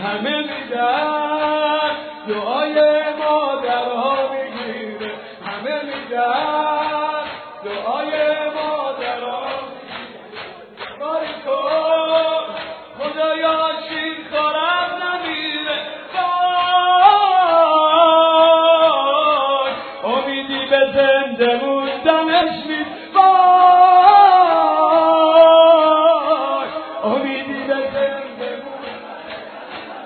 همه میگن دعای مادرها میگیره، همه میگن دعای مادرها کاری کن خدایا شیر خورم نمیره، وای امیدی به زنده موندنش نیست، وای امیدی به زنده موندنش،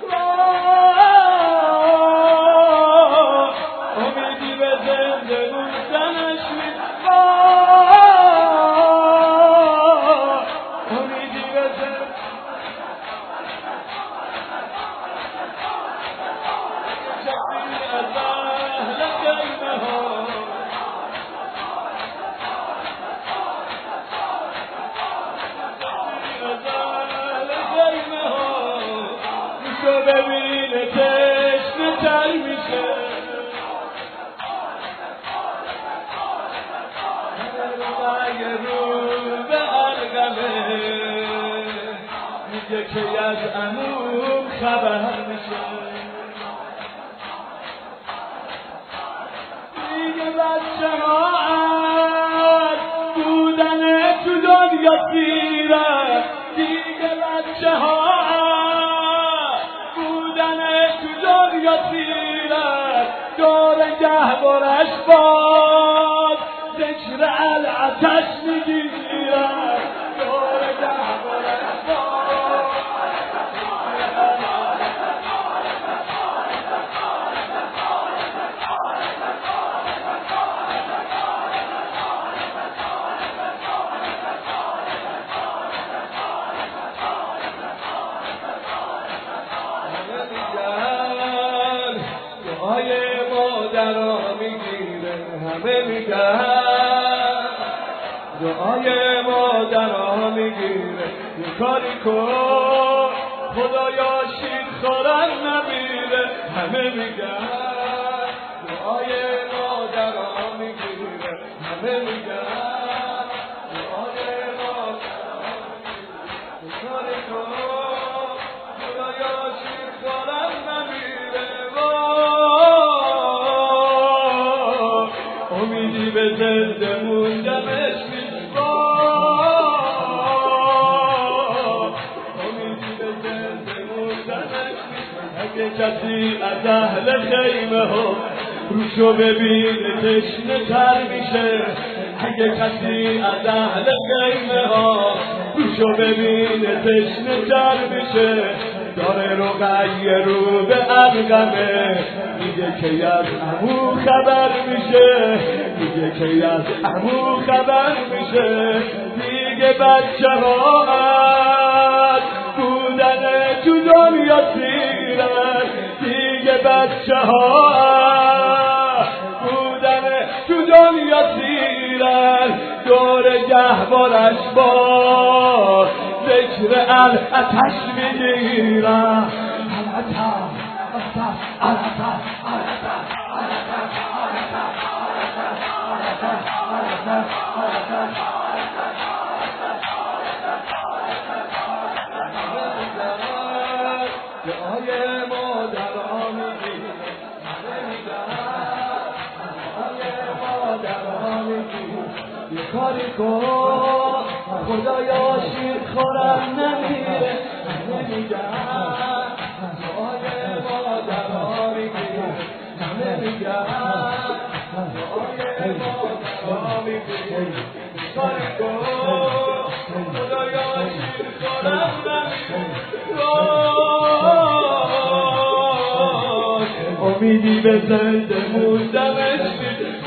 وای امیدی به زنده موندنش نیست، وای امیدی به زنده ببینه تشنه تر میشه، اگه رو به علقمه میگه که از عموم خبر میشه، دیگه بچه ها از بودن تو دنیا سیرن، دیگه بچه ها دور گهوارش باز ذکر العتش میگیرن، دور گهوارش باز دعای مادرها میگیره، همه میگن دعای مادرها میگیره، یه کاری کن خدایا شیر خورم نمیره، همه میگن دعای مادرها میگیره، همه میگن دعای مادرها میگیره، یه کاری کن خدایا شیر خورم نمیره، امیدی به زنده موندنش نیست، امیدی به زنده موندنش نیست، اگه کسی از اهل خیمه ها روشو ببینه تشنه تر میشه، اگه کسی از اهل خیمه ها روشو ببینه تشنه تر میشه، داره رقیه رو به علقمه میگه که از عمو خبر میشه، میگه که از عمو خبر میشه، دیگه بچه ها از بودن تو دنیا سیرن، دیگه بچه ها بودن تو دنیا سیرن، دور گهوارش باز ذکر العتش میگیرن، دعای مادرها میگیره، دعای مادرها میگیره، یه کاری کن خدایا شیر خورم نمیره، همه میگن دعای مادرها میگیره، همه میگن دعای مادرها میگیره، یه کاری کن خدایا شیر خورم نمیره، امیدی به زنده موندنش نیست،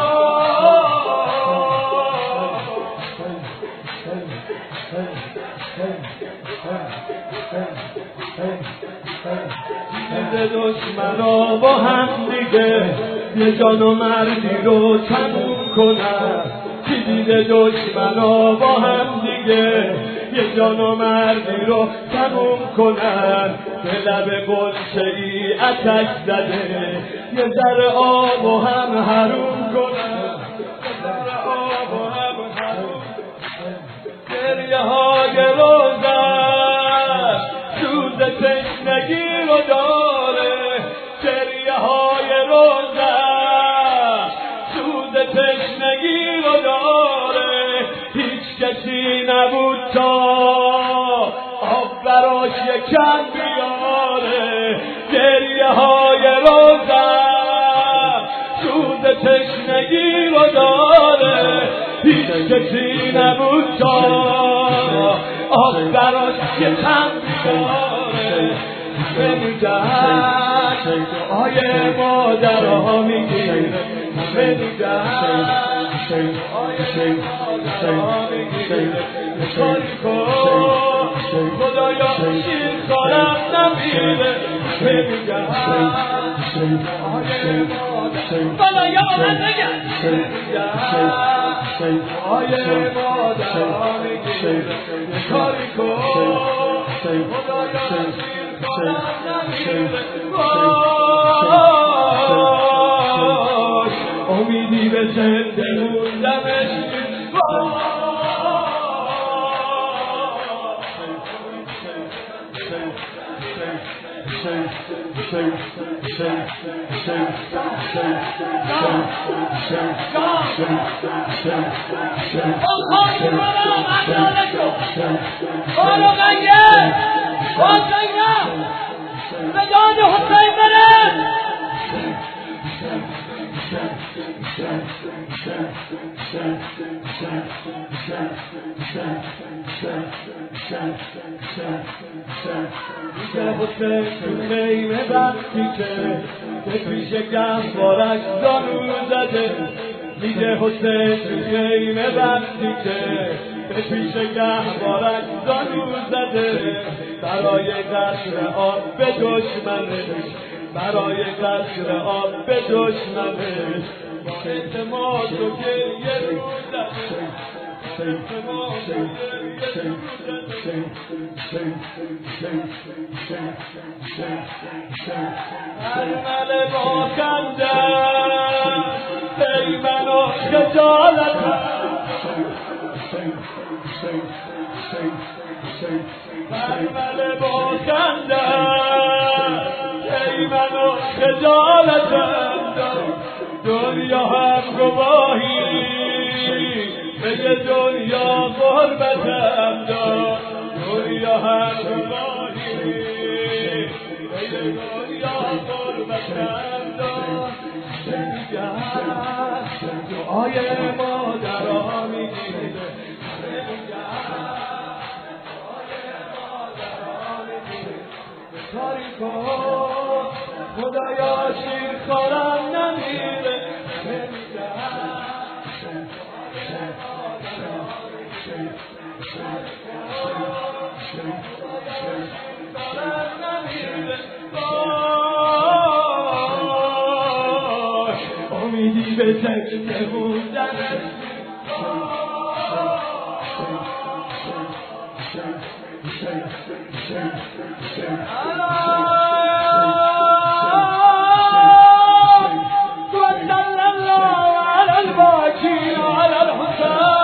دشمنا با هم دیگه یه جان و مردی رو تموم کنن، کی دیده دشمنا با هم دیگه یه جان و مردی رو تموم کنن، به لب گلچه‌ای اتک زده یه ذره آب و هم حروم کنن، یه ذره آب و هم حروم، گریه های روزن سوز تشنه تشنگی رو داره گریه های روزش سود تشنگی رو داره هیچ کسی نبود تا آب براش یکم بیاره گریه های روزش سود تشنگی رو داره هیچ کسی نبود تا آب براش یکم بیاره بنگهت آی مادرها میگیره بنگهت آی مادرها میگیره کاری کن خدایا شیر خالم نمیره بنگهت آی مادرها یا من بگم بنگهت آی مادرها میگیره کاری کن خدایا امیدی به زنده موندمش مداد حسین بره میگه حسین تو خیمه وقتی که به پیش گهوارش زانو زده میگه حسین تو خیمه وقتی که به پیش گهوارش زانو زده برای قصر آب به دشمنش برای قصر آب به دشمنش با اعتماد و گریه رو زده ارمل با خنده پیمن و خجالت ارمل با خنده پیمن و خجالتم دنیا هم گواهی به دنیا غربتم داد دنیا هم گواهی به دنیا غربتم داد دعای مادرها میگیره کاری کن خدایا شیر خورم نمیره امیدی به زنده موندنش وصلى الله على الباقي على الحسين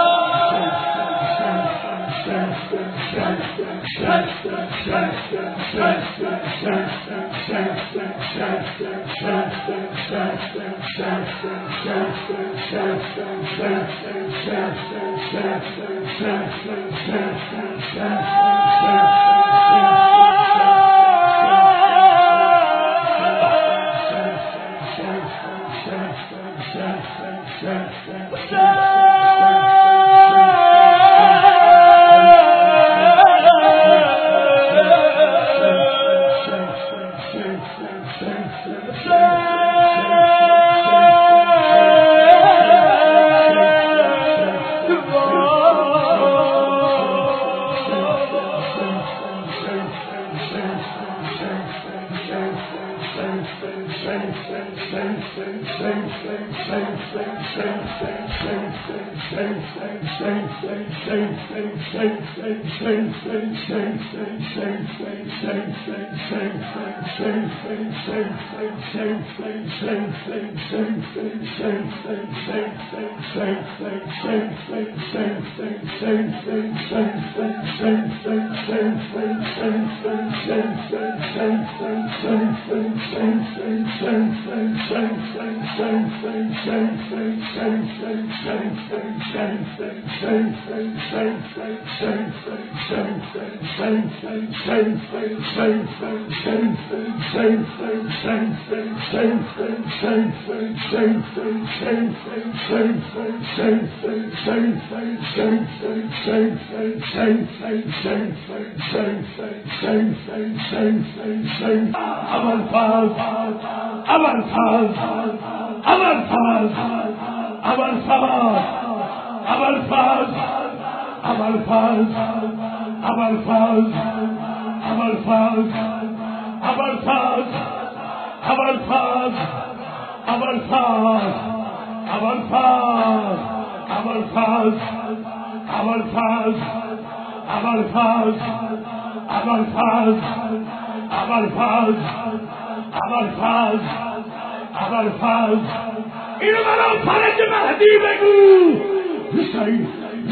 اینو برام فرج مهدی بگو. حسین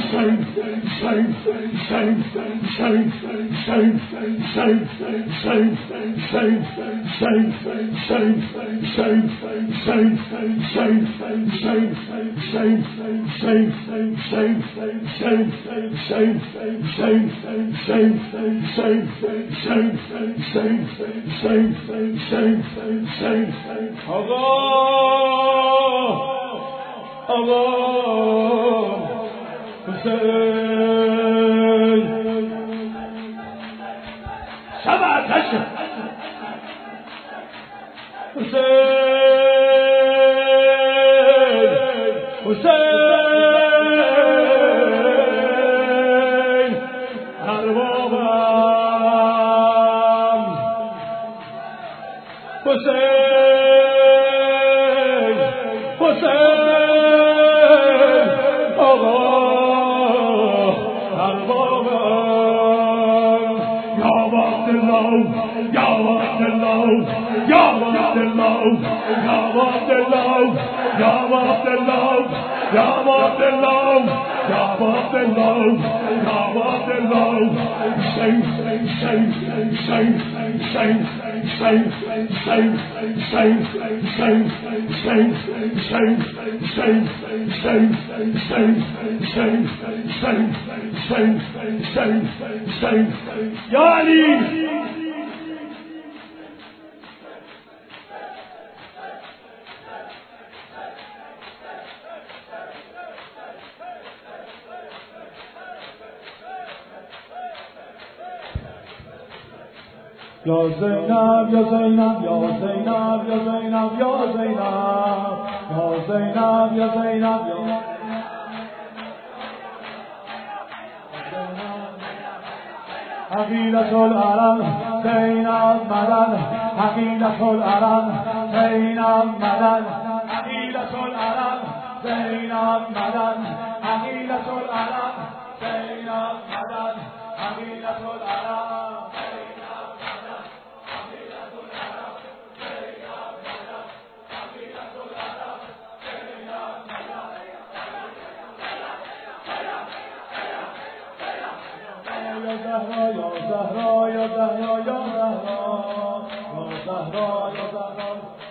یا علی یا زینب یا زینب یا زینب یا زینب یا زینب یا زینب یا زینب یا عقیدة العرب زینب مدد عقیدة العرب زینب مدد عقیدة العرب زینب مدد عقیدة العرب زینب مدد عقیدة العرب یا زهرا یا زهرا یا زهرا یا زهرا یا زهرا یا زهرا